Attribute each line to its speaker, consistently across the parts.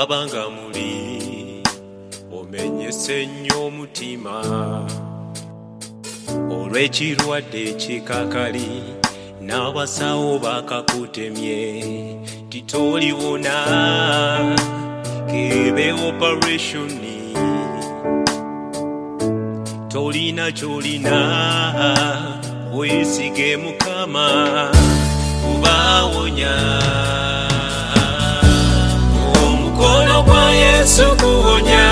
Speaker 1: bwabanga muli omenyese nnyo omutima olw'ekirwadde ekikakali n'abasawo bakakutemye titoliwona kebe operationi tolina kyolina weesige Mukama kubawonya omukono gwa Yesu guwonya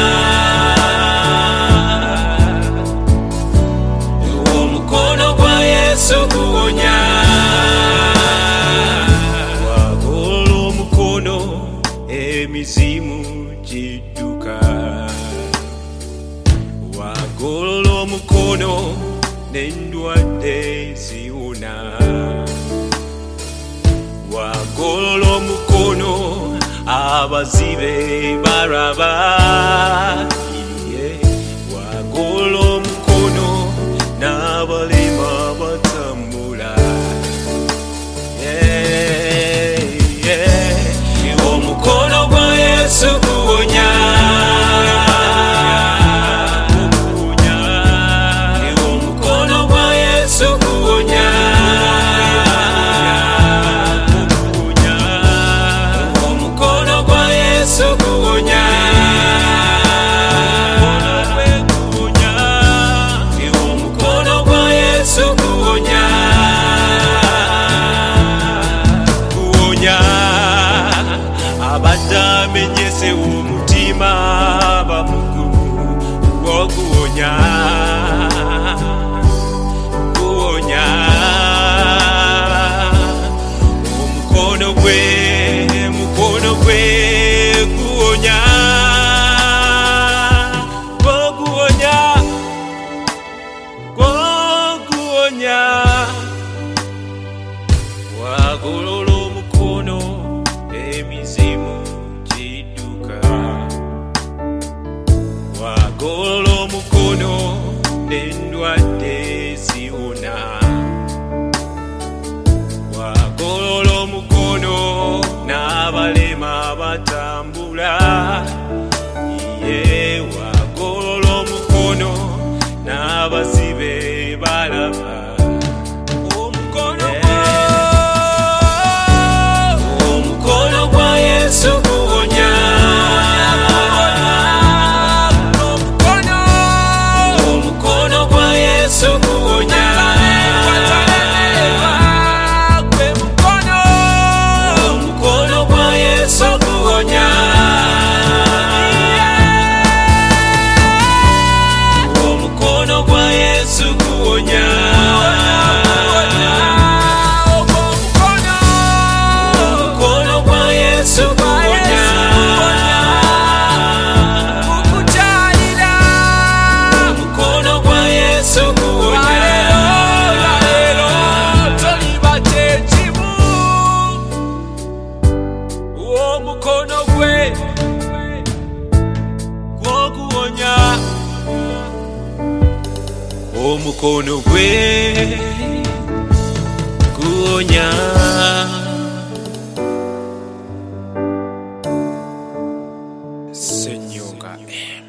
Speaker 1: omukono gwa Yesu guwonya wagolola omukono emizimu gidduka wagolola omukono n'endwadde ziwona wagolola omukono abazibe baraba wagolola omukono n'abalema batambula omukono gwa Yesu guwonya omukono gwa Yesu guwonya omukono gwa Yesu guwonya omukono gwa Yesu guwonya guwonya abadde amenyese omutima bamugulu gwoguwonya guwonya omukono gwe guwonya gwoguwonya gwoguwonya wagolola omukono emizimu gidduka wagolola omukono n'endwadde ziwona wagolola omukono n'abalema batambula wagolola omukono n'abazibe balaba omukono gwa Yesu guwonya omukono gwa Yesu guwonya omukono gwa Yesu guwonya omukono gwa Yesu guwonya omukono gwa Yesu guwonya omukono gwa Yesu guwonya omukono gwe gwoguwonya omukono gwe guwonya Senyonga